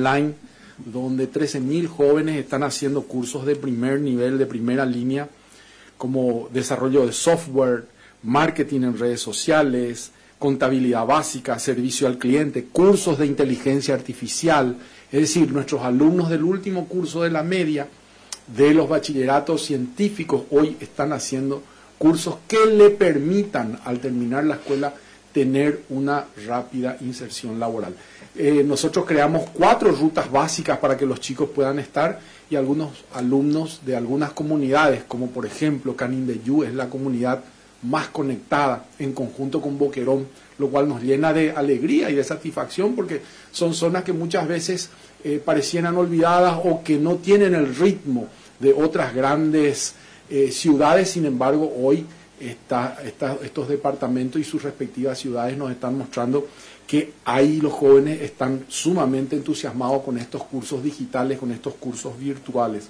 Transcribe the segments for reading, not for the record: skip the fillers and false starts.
online, donde 13.000 jóvenes están haciendo cursos de primer nivel, de primera línea, como desarrollo de software, marketing en redes sociales, contabilidad básica, servicio al cliente, cursos de inteligencia artificial. Es decir, nuestros alumnos del último curso de la media de los bachilleratos científicos hoy están haciendo cursos que le permitan, al terminar la escuela, tener una rápida inserción laboral. Nosotros creamos 4 rutas básicas para que los chicos puedan estar, y algunos alumnos de algunas comunidades, como por ejemplo Canindeyú, es la comunidad más conectada en conjunto con Boquerón, lo cual nos llena de alegría y de satisfacción, porque son zonas que muchas veces parecieran olvidadas o que no tienen el ritmo de otras grandes ciudades. Sin embargo, hoy estos departamentos y sus respectivas ciudades nos están mostrando que ahí los jóvenes están sumamente entusiasmados con estos cursos digitales, con estos cursos virtuales.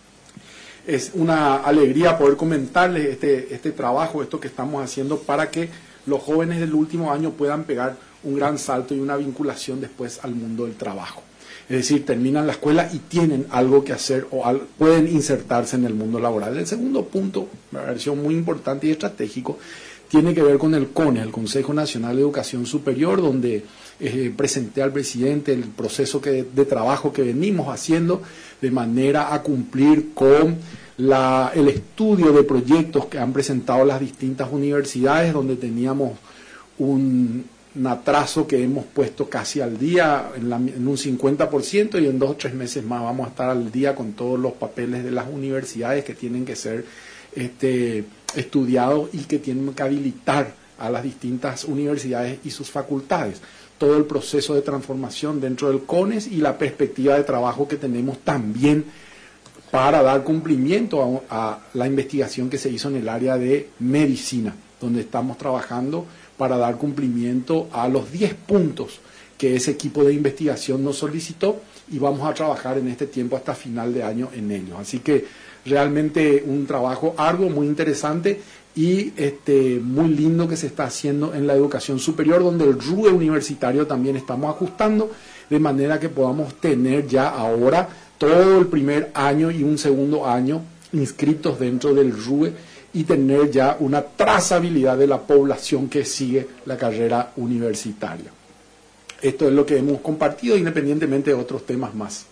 Es una alegría poder comentarles este trabajo, esto que estamos haciendo, para que los jóvenes del último año puedan pegar un gran salto y una vinculación después al mundo del trabajo. Es decir, terminan la escuela y tienen algo que hacer o pueden insertarse en el mundo laboral. El segundo punto, me pareció muy importante y estratégico, tiene que ver con el CONE, el Consejo Nacional de Educación Superior, donde presenté al presidente el proceso de trabajo que venimos haciendo de manera a cumplir con el estudio de proyectos que han presentado las distintas universidades, donde teníamos un atraso que hemos puesto casi al día en un 50%, y en 2 o 3 meses más vamos a estar al día con todos los papeles de las universidades que tienen que ser estudiados y que tienen que habilitar a las distintas universidades y sus facultades. Todo el proceso de transformación dentro del CONES y la perspectiva de trabajo que tenemos también para dar cumplimiento a la investigación que se hizo en el área de medicina, donde estamos trabajando para dar cumplimiento a los 10 puntos que ese equipo de investigación nos solicitó, y vamos a trabajar en este tiempo hasta final de año en ello. Así que realmente un trabajo arduo, muy interesante y muy lindo que se está haciendo en la educación superior, donde el RUE universitario también estamos ajustando, de manera que podamos tener ya ahora todo el primer año y un segundo año inscritos dentro del RUE y tener ya una trazabilidad de la población que sigue la carrera universitaria. Esto es lo que hemos compartido, independientemente de otros temas más.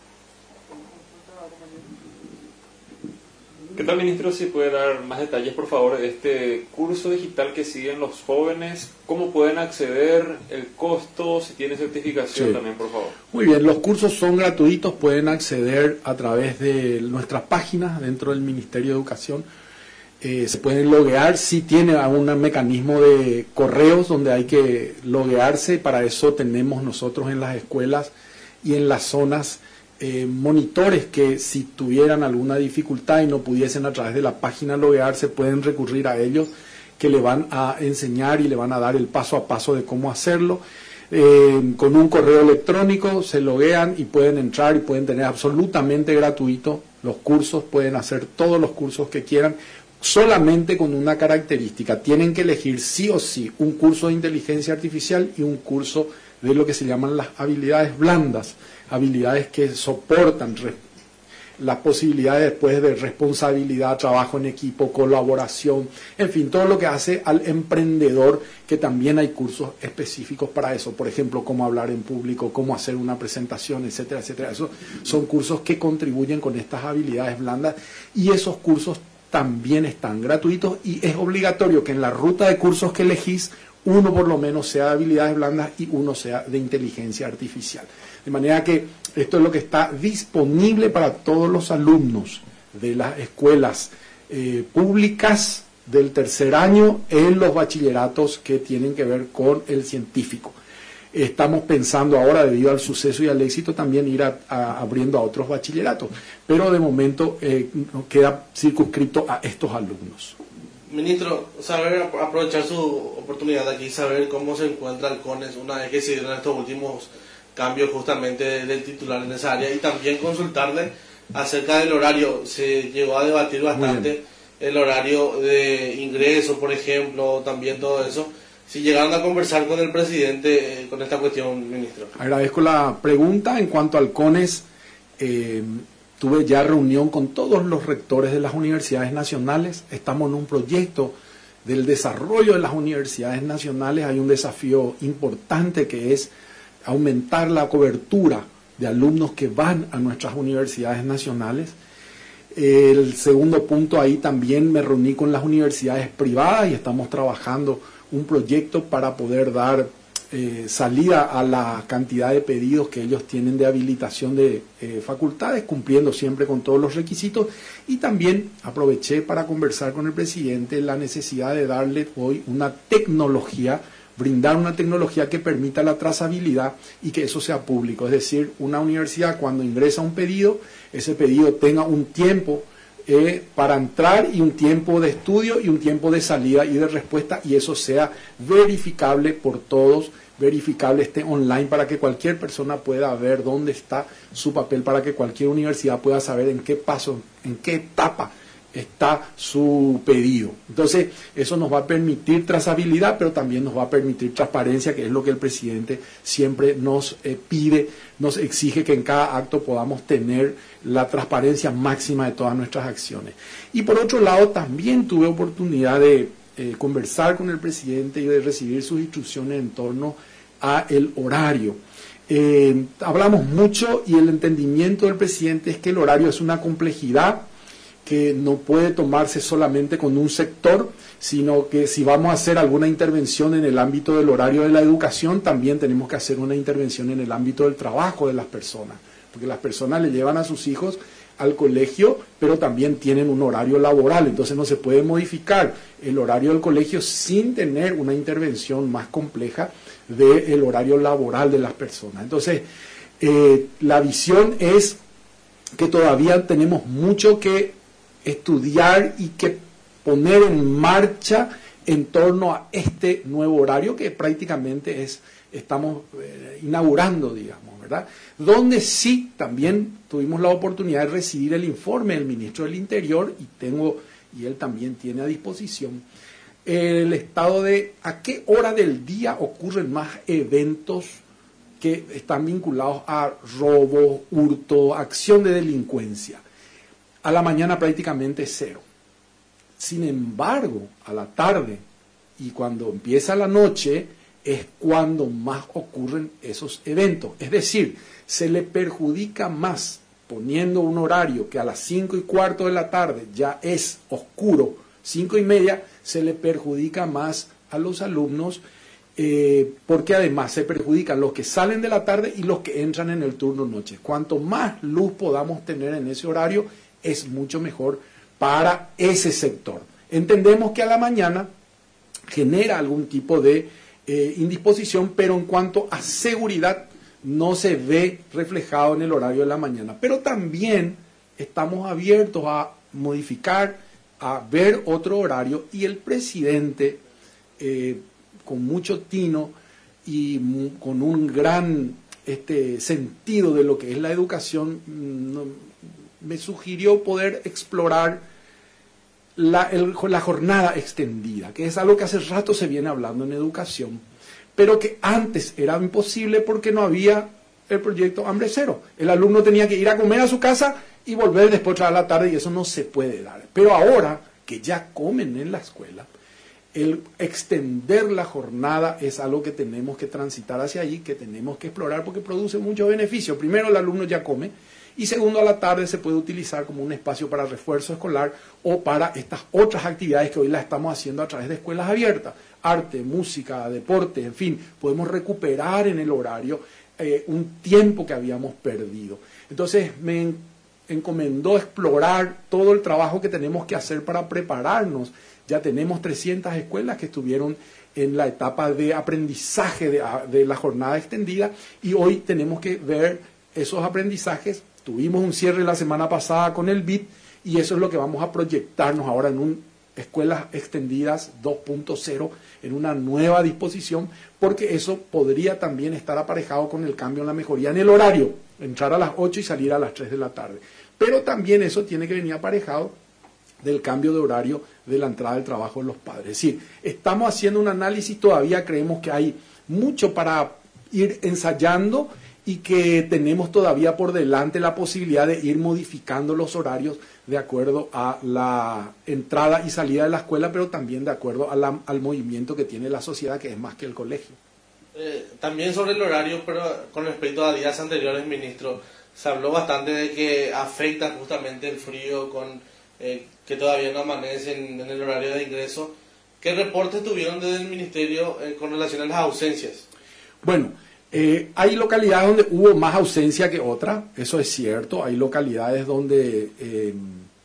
¿Qué tal, ministro? Si puede dar más detalles, por favor, de este curso digital que siguen los jóvenes, cómo pueden acceder, el costo, si tiene certificación, sí, también, por favor. Muy bien, los cursos son gratuitos, pueden acceder a través de nuestras páginas dentro del Ministerio de Educación. Se pueden loguear, sí tiene un mecanismo de correos donde hay que loguearse. Para eso tenemos nosotros en las escuelas y en las zonas monitores que, si tuvieran alguna dificultad y no pudiesen a través de la página loguearse, pueden recurrir a ellos, que le van a enseñar y le van a dar el paso a paso de cómo hacerlo. Con un correo electrónico se loguean y pueden entrar y pueden tener absolutamente gratuito los cursos, pueden hacer todos los cursos que quieran, solamente con una característica: tienen que elegir sí o sí un curso de inteligencia artificial y un curso de lo que se llaman las habilidades blandas, habilidades que soportan las posibilidades después de responsabilidad, trabajo en equipo, colaboración, en fin, todo lo que hace al emprendedor, que también hay cursos específicos para eso. Por ejemplo, cómo hablar en público, cómo hacer una presentación, etcétera, etcétera. Esos son cursos que contribuyen con estas habilidades blandas, y esos cursos también están gratuitos, y es obligatorio que en la ruta de cursos que elegís, uno por lo menos sea de habilidades blandas y uno sea de inteligencia artificial. De manera que esto es lo que está disponible para todos los alumnos de las escuelas públicas del tercer año en los bachilleratos que tienen que ver con el científico. Estamos pensando ahora, debido al suceso y al éxito, también ir abriendo a otros bachilleratos, pero de momento queda circunscrito a estos alumnos. Ministro, aprovechar su oportunidad aquí, saber cómo se encuentra el CONES una vez que se dieron estos últimos cambios justamente del titular en esa área, y también consultarle acerca del horario. Se llegó a debatir bastante el horario de ingreso, por ejemplo, también todo eso. si llegaron a conversar con el presidente con esta cuestión, ministro. Agradezco la pregunta. En cuanto al CONES, tuve ya reunión con todos los rectores de las universidades nacionales. Estamos en un proyecto del desarrollo de las universidades nacionales. Hay un desafío importante que es aumentar la cobertura de alumnos que van a nuestras universidades nacionales. El segundo punto, ahí también me reuní con las universidades privadas y estamos trabajando un proyecto para poder dar salida a la cantidad de pedidos que ellos tienen de habilitación de facultades, cumpliendo siempre con todos los requisitos. Y también aproveché para conversar con el presidente la necesidad de darle hoy una tecnología, brindar una tecnología que permita la trazabilidad y que eso sea público. Es decir, una universidad cuando ingresa un pedido, ese pedido tenga un tiempo para entrar y un tiempo de estudio y un tiempo de salida y de respuesta, y eso sea verificable por todos, verificable, esté online para que cualquier persona pueda ver dónde está su papel, para que cualquier universidad pueda saber en qué paso, en qué etapa está su pedido. Entonces, eso nos va a permitir trazabilidad, pero también nos va a permitir transparencia, que es lo que el presidente siempre nos pide, nos exige que en cada acto podamos tener la transparencia máxima de todas nuestras acciones. Y por otro lado, también tuve oportunidad de conversar con el presidente y de recibir sus instrucciones en torno a el horario. Hablamos mucho y el entendimiento del presidente es que el horario es una complejidad que no puede tomarse solamente con un sector, sino que si vamos a hacer alguna intervención en el ámbito del horario de la educación, también tenemos que hacer una intervención en el ámbito del trabajo de las personas, porque las personas le llevan a sus hijos al colegio, pero también tienen un horario laboral, entonces no se puede modificar el horario del colegio sin tener una intervención más compleja del horario laboral de las personas. Entonces, la visión es que todavía tenemos mucho que estudiar y que poner en marcha en torno a este nuevo horario que prácticamente estamos inaugurando, digamos, ¿verdad? Donde sí también tuvimos la oportunidad de recibir el informe del ministro del Interior y él también tiene a disposición el estado de a qué hora del día ocurren más eventos que están vinculados a robo, hurto, acción de delincuencia. A la mañana prácticamente cero. Sin embargo, a la tarde y cuando empieza la noche es cuando más ocurren esos eventos. Es decir, se le perjudica más poniendo un horario que a las 5:15 de la tarde ya es oscuro, 5:30, se le perjudica más a los alumnos porque además se perjudican los que salen de la tarde y los que entran en el turno noche. Cuanto más luz podamos tener en ese horario, es mucho mejor para ese sector. Entendemos que a la mañana genera algún tipo de indisposición, pero en cuanto a seguridad no se ve reflejado en el horario de la mañana. Pero también estamos abiertos a modificar, a ver otro horario, y el presidente, con mucho tino y con un gran sentido de lo que es la educación, me sugirió poder explorar la jornada extendida, que es algo que hace rato se viene hablando en educación, pero que antes era imposible porque no había el proyecto Hambre Cero. El alumno tenía que ir a comer a su casa y volver después a la tarde, y eso no se puede dar. Pero ahora que ya comen en la escuela, el extender la jornada es algo que tenemos que transitar hacia allí, que tenemos que explorar porque produce muchos beneficios. Primero, el alumno ya come, y segundo, a la tarde se puede utilizar como un espacio para refuerzo escolar o para estas otras actividades que hoy las estamos haciendo a través de escuelas abiertas. Arte, música, deporte, en fin, podemos recuperar en el horario un tiempo que habíamos perdido. Entonces me encomendó explorar todo el trabajo que tenemos que hacer para prepararnos. Ya tenemos 300 escuelas que estuvieron en la etapa de aprendizaje de la jornada extendida, y hoy tenemos que ver esos aprendizajes. Tuvimos un cierre la semana pasada con el BID, y eso es lo que vamos a proyectarnos ahora en escuelas extendidas 2.0, en una nueva disposición, porque eso podría también estar aparejado con el cambio en la mejoría en el horario, entrar a las 8 y salir a las 3 de la tarde. Pero también eso tiene que venir aparejado del cambio de horario de la entrada del trabajo de los padres. Es decir, estamos haciendo un análisis, todavía creemos que hay mucho para ir ensayando y que tenemos todavía por delante la posibilidad de ir modificando los horarios de acuerdo a la entrada y salida de la escuela, pero también de acuerdo a al movimiento que tiene la sociedad, que es más que el colegio. También sobre el horario, pero con respecto a días anteriores, ministro, se habló bastante de que afecta justamente el frío, con que todavía no amanece en el horario de ingreso. ¿Qué reportes tuvieron desde el ministerio con relación a las ausencias? Bueno, hay localidades donde hubo más ausencia que otras, eso es cierto. Hay localidades donde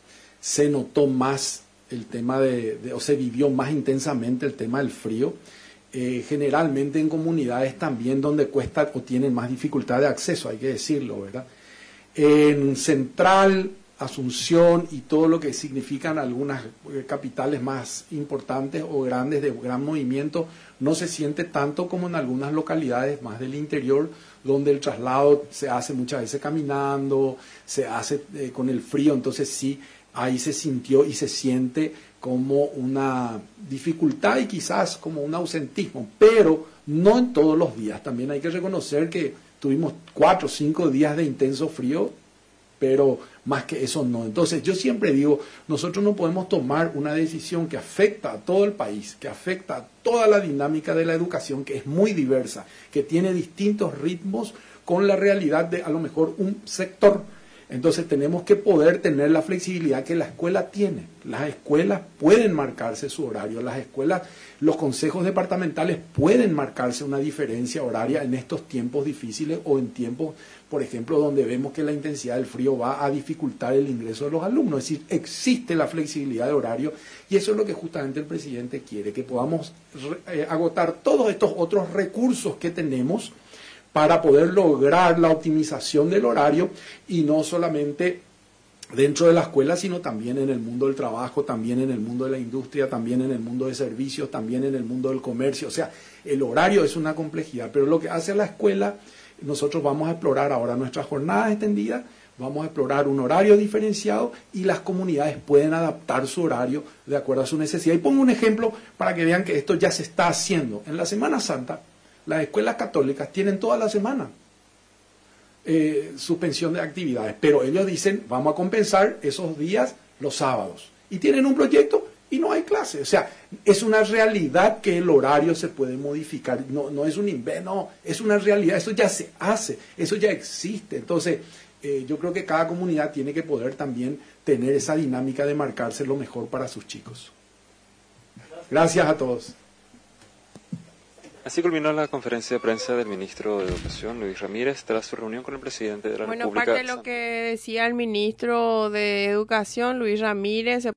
se notó más el tema o se vivió más intensamente el tema del frío. Generalmente en comunidades también donde cuesta o tienen más dificultad de acceso, hay que decirlo, ¿verdad? En Central, Asunción y todo lo que significan algunas capitales más importantes o grandes de gran movimiento, no se siente tanto como en algunas localidades más del interior, donde el traslado se hace muchas veces caminando, se hace con el frío, entonces sí, ahí se sintió y se siente como una dificultad y quizás como un ausentismo, pero no en todos los días. También hay que reconocer que tuvimos 4 o 5 días de intenso frío, pero más que eso no. Entonces yo siempre digo, nosotros no podemos tomar una decisión que afecta a todo el país, que afecta a toda la dinámica de la educación, que es muy diversa, que tiene distintos ritmos con la realidad de a lo mejor un sector. Entonces tenemos que poder tener la flexibilidad que la escuela tiene. Las escuelas pueden marcarse su horario, las escuelas, los consejos departamentales pueden marcarse una diferencia horaria en estos tiempos difíciles o en tiempos, por ejemplo, donde vemos que la intensidad del frío va a dificultar el ingreso de los alumnos. Es decir, existe la flexibilidad de horario y eso es lo que justamente el presidente quiere, que podamos agotar todos estos otros recursos que tenemos para poder lograr la optimización del horario y no solamente dentro de la escuela, sino también en el mundo del trabajo, también en el mundo de la industria, también en el mundo de servicios, también en el mundo del comercio. O sea, el horario es una complejidad, pero lo que hace la escuela, nosotros vamos a explorar ahora nuestras jornadas extendidas, vamos a explorar un horario diferenciado y las comunidades pueden adaptar su horario de acuerdo a su necesidad. Y pongo un ejemplo para que vean que esto ya se está haciendo. En la Semana Santa, las escuelas católicas tienen toda la semana suspensión de actividades, pero ellos dicen, vamos a compensar esos días los sábados. Y tienen un proyecto y no hay clase. O sea, es una realidad que el horario se puede modificar, no es un invento, no, es una realidad, eso ya se hace, eso ya existe. Entonces, yo creo que cada comunidad tiene que poder también tener esa dinámica de marcarse lo mejor para sus chicos. Gracias a todos. Así culminó la conferencia de prensa del ministro de Educación, Luis Ramírez, tras su reunión con el presidente de la República. Bueno, parte de lo que decía el ministro de Educación, Luis Ramírez,